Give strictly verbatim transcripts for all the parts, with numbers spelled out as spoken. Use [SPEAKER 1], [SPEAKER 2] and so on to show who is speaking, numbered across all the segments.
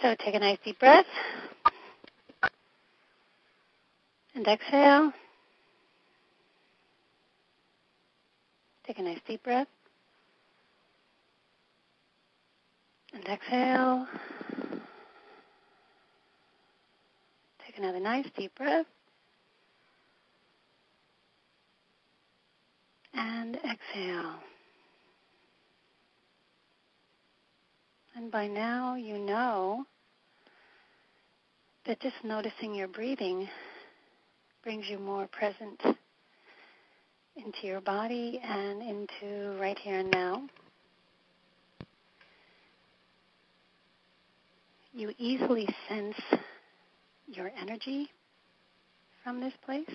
[SPEAKER 1] So take a nice deep breath. And exhale. Take a nice deep breath. And exhale. Take another nice deep breath. And exhale. And by now you know that just noticing your breathing brings you more present into your body and into right here and now. You easily sense your energy from this place.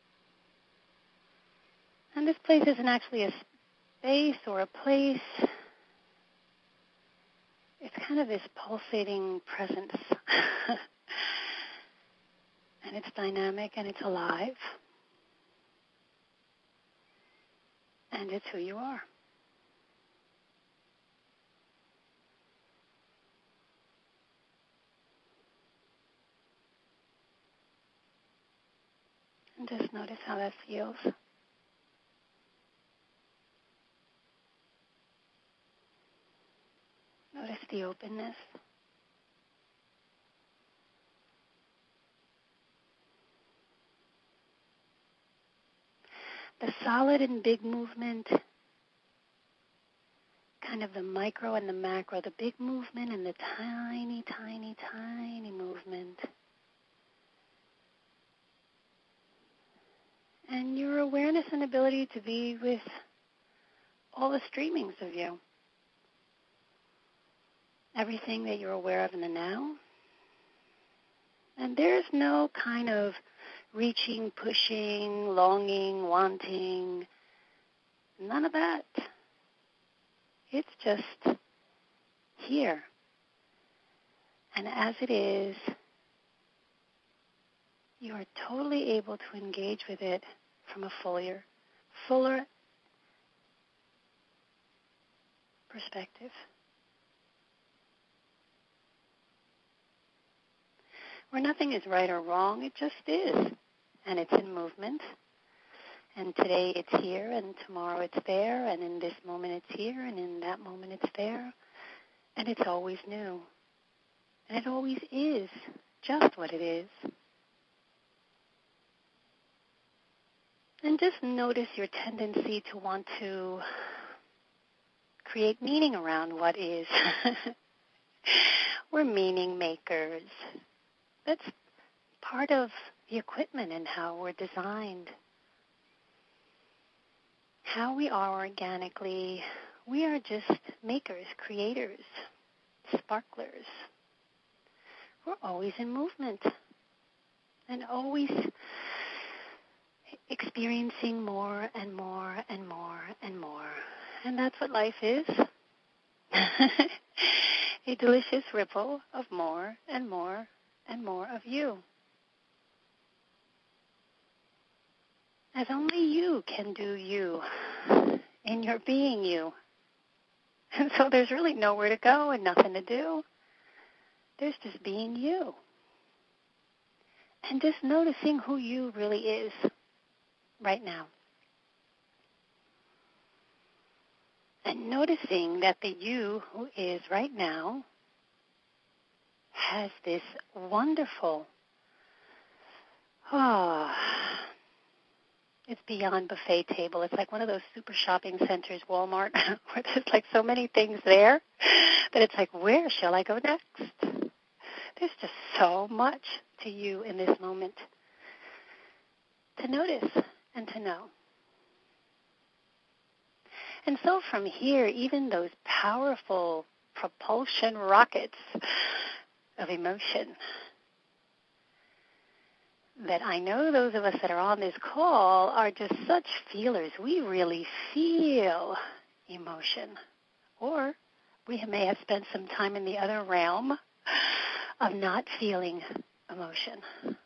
[SPEAKER 1] And this place isn't actually a space or a place. It's kind of this pulsating presence. And it's dynamic and it's alive. And it's who you are. And just notice how that feels. Notice the openness. The solid and big movement, kind of the micro and the macro, the big movement and the tiny, tiny, tiny movement. And your awareness and ability to be with all the streamings of you. Everything that you're aware of in the now. And there's no kind of reaching, pushing, longing, wanting. None of that. It's just here. And as it is, you are totally able to engage with it from a fuller, fuller perspective. Where nothing is right or wrong, it just is. And it's in movement. And today it's here, and tomorrow it's there, and in this moment it's here, and in that moment it's there. And it's always new. And it always is just what it is. And just notice your tendency to want to create meaning around what is. We're meaning makers. That's part of the equipment and how we're designed. How we are organically, we are just makers, creators, sparklers. We're always in movement and always experiencing more and more and more and more. And that's what life is. A delicious ripple of more and more and more of you. As only you can do you in your being you. And so there's really nowhere to go and nothing to do. There's just being you. And just noticing who you really is right now. And noticing that the you who is right now has this wonderful, oh, it's beyond buffet table. It's like one of those super shopping centers, Walmart, where there's like so many things there that it's like, where shall I go next? There's just so much to you in this moment to notice and to know. And so from here, even those powerful propulsion rockets of emotion that I know those of us that are on this call are just such feelers. We really feel emotion. Or we may have spent some time in the other realm of not feeling emotion.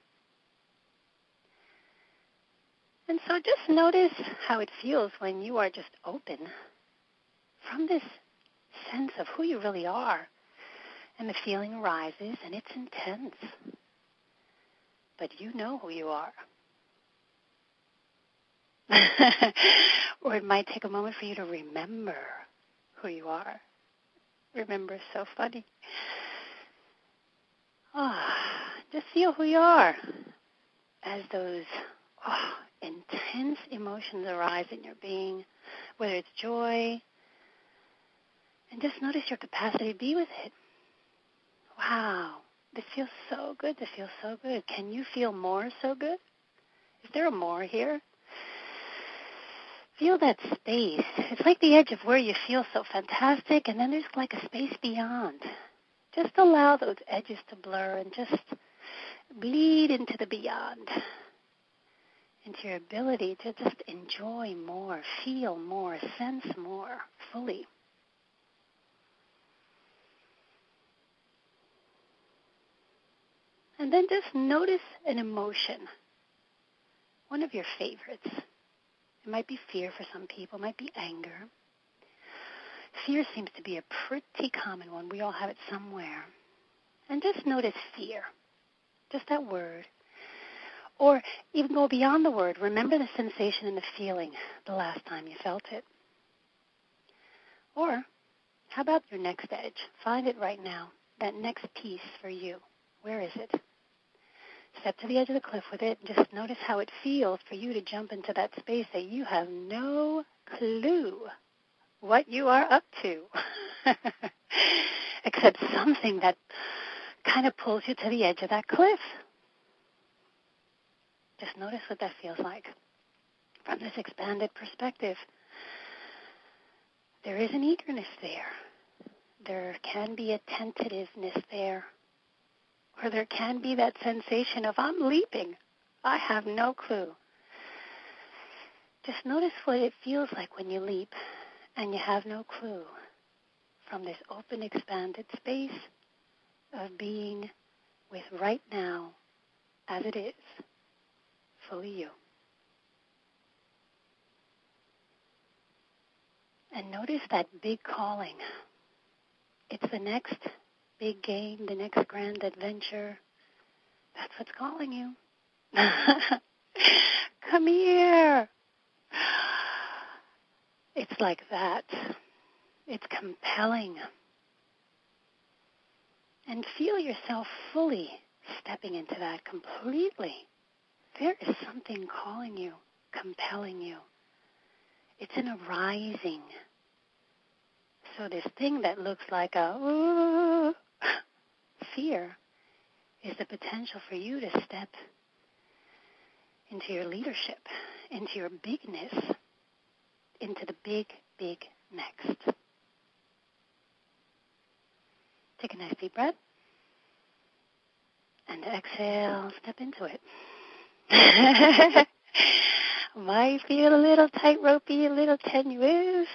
[SPEAKER 1] And so just notice how it feels when you are just open from this sense of who you really are And the feeling arises, and it's intense. But you know who you are. Or it might take a moment for you to remember who you are. Remember is so funny. Oh, just feel who you are as those oh, intense emotions arise in your being, whether it's joy, and just notice your capacity to be with it. Wow, this feels so good. This feels so good. Can you feel more so good? Is there a more here? Feel that space. It's like the edge of where you feel so fantastic, and then there's like a space beyond. Just allow those edges to blur and just bleed into the beyond, into your ability to just enjoy more, feel more, sense more fully. And then just notice an emotion, one of your favorites. It might be fear for some people, it might be anger. Fear seems to be a pretty common one. We all have it somewhere. And just notice fear, just that word. Or even go beyond the word. Remember the sensation and the feeling the last time you felt it. Or how about your next edge? Find it right now, that next piece for you. Where is it? Step to the edge of the cliff with it and just notice how it feels for you to jump into that space that you have no clue what you are up to, except something that kind of pulls you to the edge of that cliff. Just notice what that feels like from this expanded perspective. There is an eagerness there. There can be a tentativeness there. Or there can be that sensation of, I'm leaping. I have no clue. Just notice what it feels like when you leap and you have no clue from this open, expanded space of being with right now as it is, fully you. And notice that big calling. It's the next big game, the next grand adventure. That's what's calling you. Come here. It's like that. It's compelling. And feel yourself fully stepping into that completely. There is something calling you, compelling you. It's an arising. So this thing that looks like a ooh, fear is the potential for you to step into your leadership, into your bigness, into the big, big next. Take a nice deep breath. And exhale, step into it. Might feel a little tight-ropey, a little tenuous.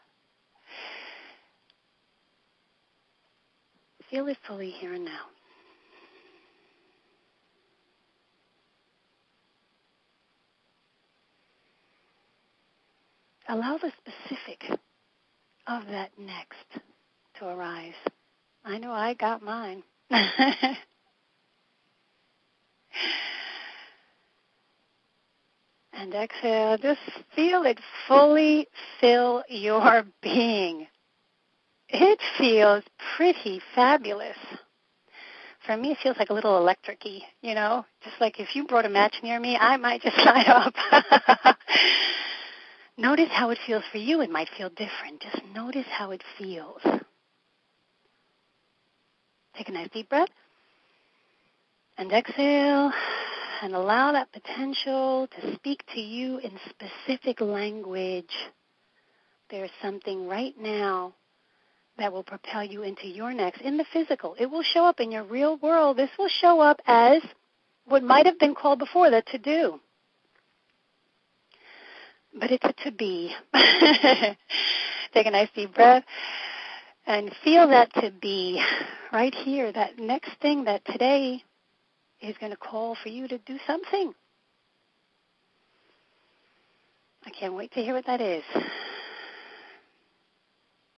[SPEAKER 1] Feel it fully here and now. Allow the specific of that next to arise. I know I got mine. And exhale, just feel it fully fill your being. It feels pretty fabulous. For me, it feels like a little electric-y, you know? Just like if you brought a match near me, I might just light up. Notice how it feels for you. It might feel different. Just notice how it feels. Take a nice deep breath. And exhale. And allow that potential to speak to you in specific language. There's something right now that will propel you into your next, in the physical. It will show up in your real world. This will show up as what might have been called before the to-do. But it's a to-be. Take a nice deep breath and feel that to-be right here, that next thing that today is going to call for you to do something. I can't wait to hear what that is.